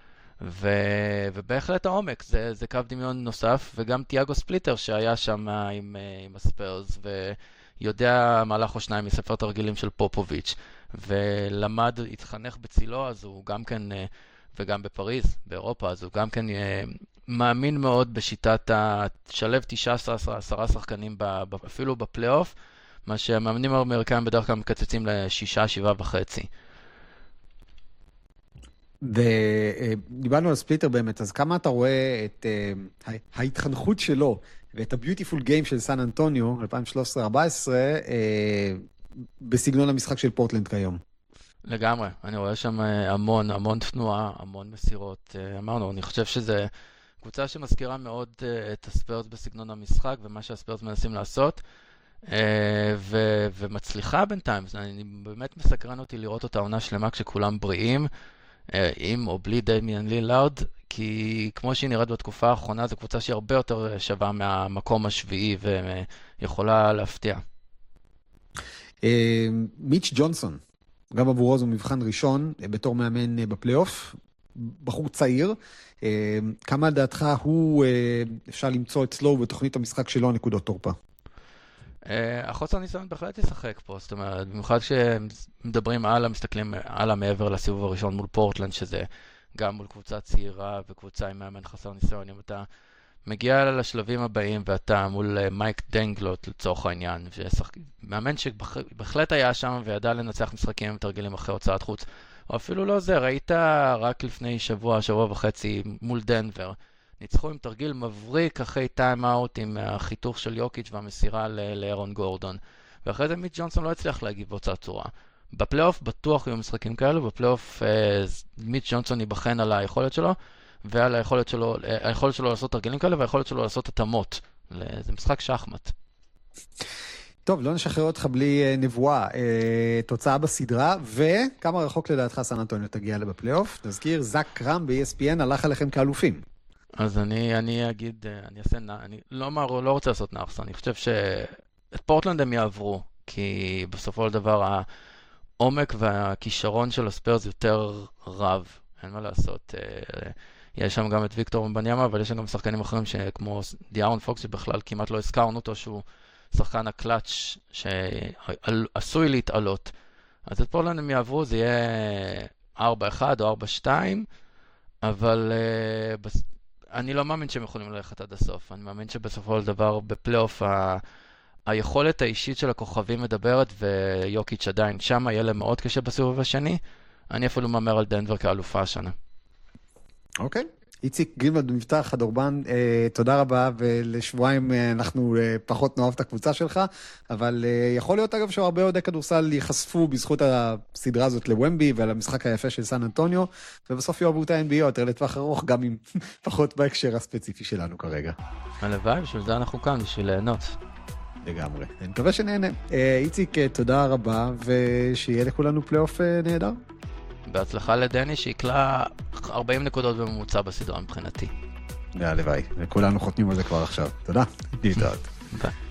ובהחלט העומק, זה קו דמיון נוסף, וגם תיאגו ספליטר שהיה שם עם הספרס, ויודע מהלך או 2 מספר תרגילים של פופוביץ', ולמד, התחנך בצילו, אז הוא גם כן, וגם בפריז, באירופה, אז הוא גם כן מאמין מאוד בשיטת השלב 19-10 שחקנים, אפילו בפלייאוף, מה שהמאמנים האמריקאים בדרך כלל מקצצים ל6-7.5. ודיברנו על ספליטר באמת, אז כמה אתה רואה את ההתחנכות שלו ואת הביוטיפול גיים של סן אנטוניו 2013-2014 בסגנון המשחק של פורטלנד כיום? לגמרי, אני רואה שם המון תנועה, המון מסירות. אמרנו, אני חושב שזה קבוצה שמזכירה מאוד את הספרס בסגנון המשחק ומה שהספרס מנסים לעשות, ומצליחה בינתיים. אני באמת מסקרן אותי לראות אותה עונה שלמה כשכולם בריאים, עם או בלי דמיאן לילארד, כי כמו שהיא נראית בתקופה האחרונה, זו קבוצה שהיא הרבה יותר שווה מהמקום השביעי ויכולה להפתיע. מיץ' ג'ונסון, גם עבורו זו מבחן ראשון בתור מאמן בפלייאוף, בחור צעיר, כמה לדעתך הוא אפשר למצוא אצלו בתוכנית המשחק שלו נקודות תורפה? החוסר ניסיון בהחלט ישחק פה, זאת אומרת, במיוחד כשמדברים מסתכלים על מעבר לסיבוב הראשון מול פורטלנד, שזה גם מול קבוצה צעירה וקבוצה עם מאמן חסר ניסיון. אם אתה מגיע לשלבים הבאים ואתה מול מייק דנגלוט לצורך העניין, מאמן שבהחלט היה שם וידע לנצח משחקים ותרגילים אחרי הוצאת חוץ, או אפילו לא זה, ראית רק לפני שבוע וחצי מול דנבר, ניצחו עם תרגיל מבריק אחרי טיים-אאוט עם החיתוך של יוקיץ' והמסירה לאירון גורדון. ואחרי זה מיץ' ג'ונסון לא הצליח להגיב באותה צורה. בפלייאוף בטוח יהיו משחקים כאלו, בפלייאוף מיץ' ג'ונסון ייבחן על היכולת שלו, ועל היכולת שלו לעשות תרגילים כאלה, והיכולת שלו לעשות התאמות. זה משחק שחמט. טוב, לא נשחרר אותך בלי נבואה. תוצאה בסדרה, וכמה רחוק לדעתך סן אנטוניו תגיע בפלייאוף? נזכיר, זק קרם ב-ESPN הלך עליכם כאלופים. אז אני אגיד, אני לא רוצה לעשות נאחס, אני חושב שאת פורטלנד הם יעברו, כי בסופו של דבר העומק והכישרון של הספיירס יותר רב, אין מה לעשות. יש שם גם את ויקטור מבניאמה, אבל יש שם גם שחקנים אחרים כמו דיארון פוקס, שבכלל כמעט לא הזכרנו אותו, שהוא שחקן הקלאץ' שעשוי להתעלות. אז את פורטלנד הם יעברו, זה יהיה 4-1 או 4-2, אבל אני לא מאמין שהם יכולים ללכת עד הסוף. אני מאמין שבסופו של דבר בפלייאוף היכולת האישית של הכוכבים מדברת, ויוקיץ' עדיין שם, יהיה להם מאוד קשה בסיבוב השני. אני אפילו מאמר על דנבר כאלופה השנה. אוקיי. איציק גרינוולד מבטא חדורבן, תודה רבה, ולשבועיים אנחנו פחות נאהב את הקבוצה שלך, אבל יכול להיות אגב שהרבה אוהדי כדורסל ייחשפו בזכות הסדרה הזאת לוומבי ועל המשחק היפה של סן אנטוניו, ובסוף יאהבו את ה-NBA יותר לטווח ארוך, גם אם פחות בהקשר הספציפי שלנו כרגע. הלוואי, בשביל זה אנחנו כאן, בשביל ליהנות. לגמרי. אני מקווה שנהנה. איציק, תודה רבה, ושיהיה לכולנו פלייאוף נהדר. בהצלחה לדני שיקלה 40 נקודות בממוצע בסדרה מבחינתי. הלוואי, וכולנו חותמים על זה כבר עכשיו. תודה. להתראות. ביי.